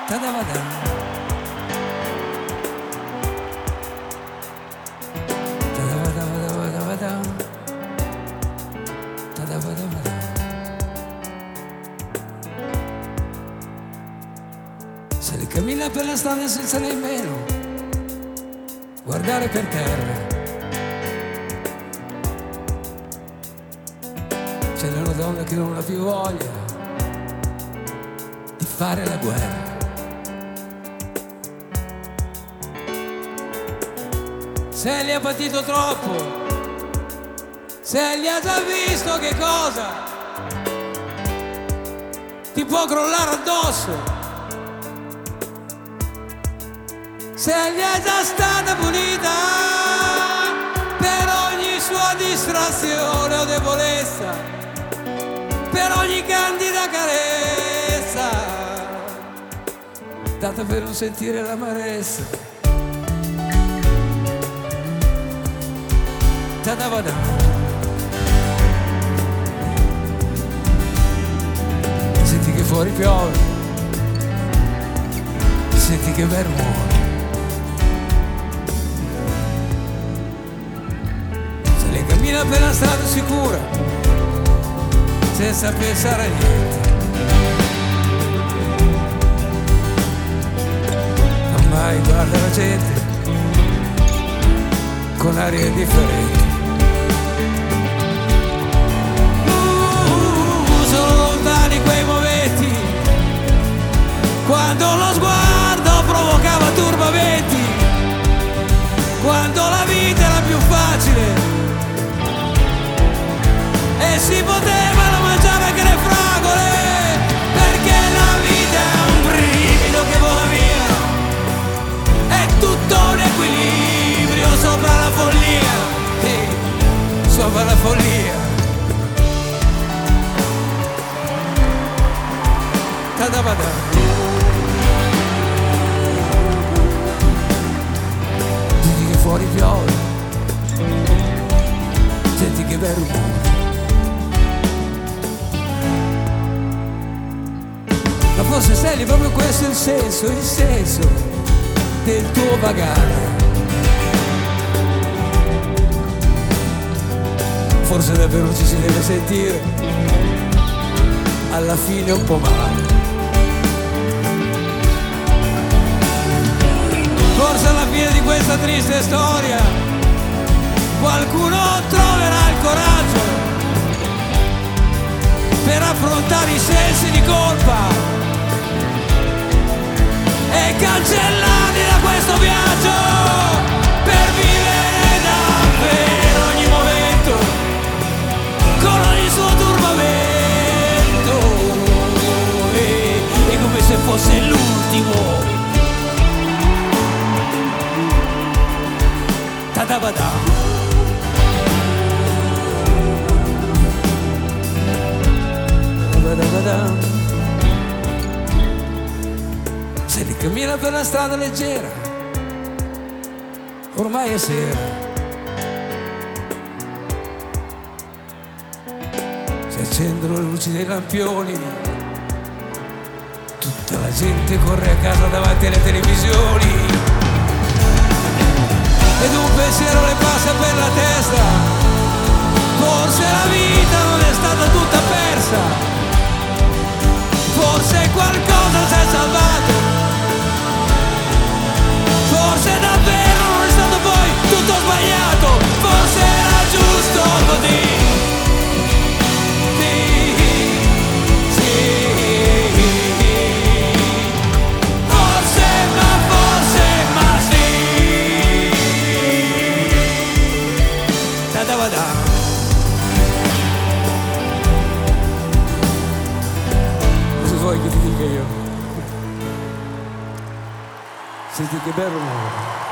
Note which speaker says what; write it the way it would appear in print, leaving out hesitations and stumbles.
Speaker 1: Tadavadam. Tadavadavadavadavadam. Tadavadavadam. Se ne cammina per la strada senza nemmeno guardare per terra. C'è una donna che non ha più voglia di fare la guerra. Se gli ha patito troppo, se gli ha già visto che cosa ti può crollare addosso, se gli è già stata punita per ogni sua distrazione o debolezza, per ogni candida carezza data per non sentire l'amarezza. Tadavada. Senti che fuori piove, senti che bel rumore. Se lei cammina per la strada sicura, senza pensare a niente, ormai guarda la gente con aria indifferente. Sono lontani quei momenti quando lo sguardo provocava turbamenti, quando la vita era più facile e si potevano mangiare anche le fragole, perché la vita è un brivido che vola via, è tutto un equilibrio sopra la follia, sopra la follia. Tadavada. Senti che fuori piove, senti che bel rumore. Ma forse sei proprio questo il senso del tuo vagare. Forse davvero ci si deve sentire alla fine un po' male. Forse alla fine di questa triste storia qualcuno troverà il coraggio per affrontare i sensi di colpa e cancellarli da questo viaggio, per vivere davvero ogni momento con ogni suo turbamento, e come se fosse l'ultimo. Tadavada. Se ne cammina per la strada leggera, ormai è sera, si accendono le luci dei lampioni, tutta la gente corre a casa davanti alle televisioni, ed un pensiero le passa per la testa, forse la vita non è stata tutta persa, forse qualcosa si è salvato, forse davvero non è stato poi tutto sbagliato, forse era giusto così. Cosa vuoi che ti dica io? Senti che bel rumore.